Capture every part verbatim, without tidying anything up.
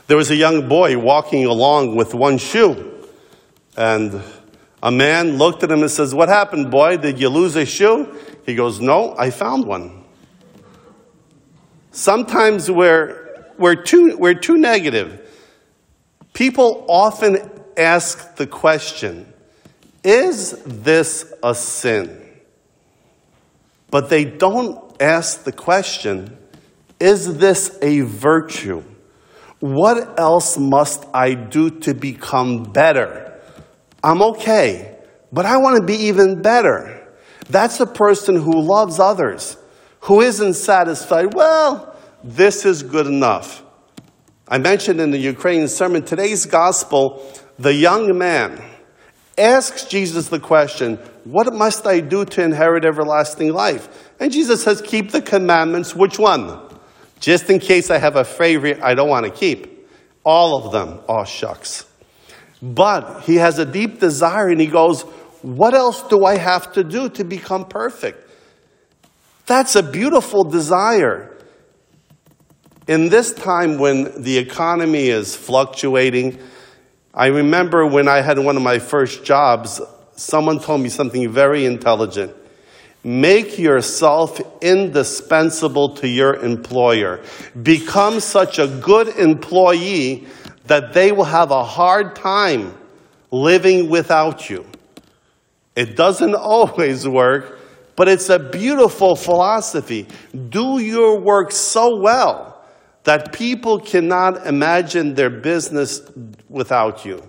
There was a young boy walking along with one shoe. And a man looked at him and says, "What happened, boy? Did you lose a shoe?" He goes, "No, I found one." Sometimes we're, we're, too, we're too negative. People often ask the question, is this a sin? But they don't ask the question, is this a virtue? What else must I do to become better? I'm okay, but I want to be even better. That's a person who loves others, who isn't satisfied. Well, this is good enough. I mentioned in the Ukrainian sermon, today's gospel, the young man asks Jesus the question, what must I do to inherit everlasting life? And Jesus says, keep the commandments. Which one? Just in case I have a favorite I don't want to keep. All of them. Oh, shucks. But he has a deep desire and he goes, what else do I have to do to become perfect? That's a beautiful desire. In this time when the economy is fluctuating, I remember when I had one of my first jobs, someone told me something very intelligent. Make yourself indispensable to your employer. Become such a good employee that they will have a hard time living without you. It doesn't always work, but it's a beautiful philosophy. Do your work so well that people cannot imagine their business without you.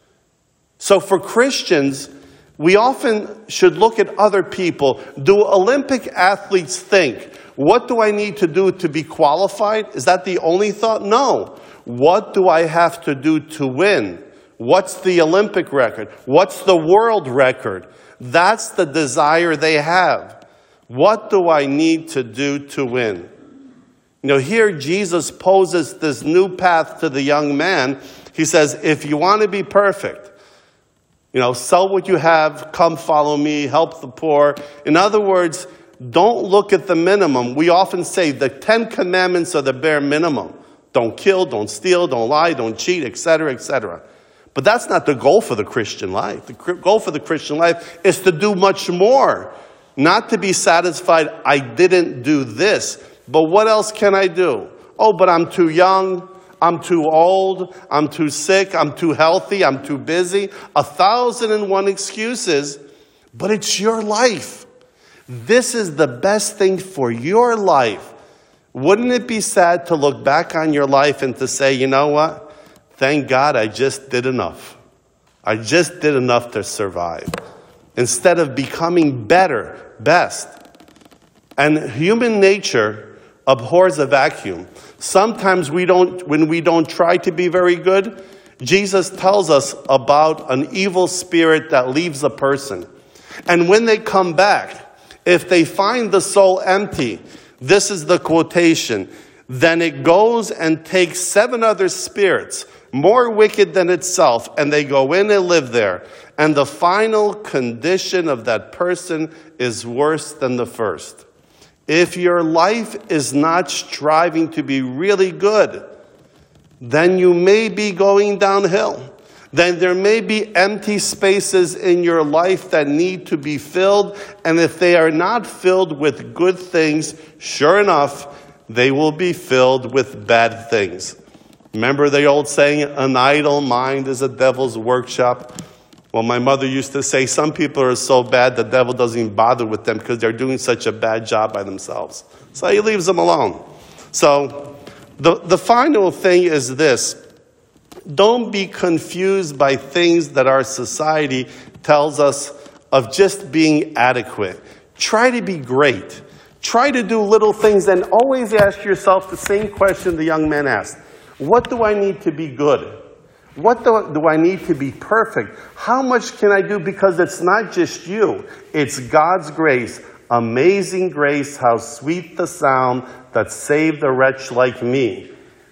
So for Christians, we often should look at other people. Do Olympic athletes think, what do I need to do to be qualified? Is that the only thought? No. What do I have to do to win? What's the Olympic record? What's the world record? That's the desire they have. What do I need to do to win? You know, here Jesus poses this new path to the young man. He says, if you want to be perfect, you know, sell what you have, come follow me, help the poor. In other words, don't look at the minimum. We often say the Ten Commandments are the bare minimum. Don't kill, don't steal, don't lie, don't cheat, et cetera, et cetera. But that's not the goal for the Christian life. The goal for the Christian life is to do much more. Not to be satisfied, I didn't do this. But what else can I do? Oh, but I'm too young, I'm too old, I'm too sick, I'm too healthy, I'm too busy. A thousand and one excuses, but it's your life. This is the best thing for your life. Wouldn't it be sad to look back on your life and to say, you know what? Thank God I just did enough. I just did enough to survive. Instead of becoming better, best. And human nature abhors a vacuum. Sometimes we don't, when we don't try to be very good, Jesus tells us about an evil spirit that leaves a person. And when they come back, if they find the soul empty, this is the quotation, then it goes and takes seven other spirits, more wicked than itself, and they go in and live there. And the final condition of that person is worse than the first. If your life is not striving to be really good, then you may be going downhill. Then there may be empty spaces in your life that need to be filled. And if they are not filled with good things, sure enough, they will be filled with bad things. Remember the old saying, an idle mind is a devil's workshop? Well, my mother used to say, some people are so bad, the devil doesn't even bother with them because they're doing such a bad job by themselves. So he leaves them alone. So the, the final thing is this. Don't be confused by things that our society tells us of just being adequate. Try to be great. Try to do little things and always ask yourself the same question the young man asked. What do I need to be good? What do, do I need to be perfect? How much can I do? Because it's not just you. It's God's grace. Amazing grace, how sweet the sound that saved a wretch like me.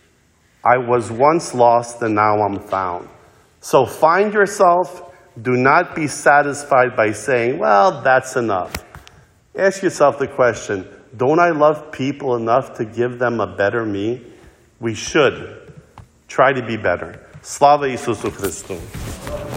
I was once lost and now I'm found. So find yourself. Do not be satisfied by saying, well, that's enough. Ask yourself the question, don't I love people enough to give them a better me? We should. Try to be better. Slava Isusu Christu.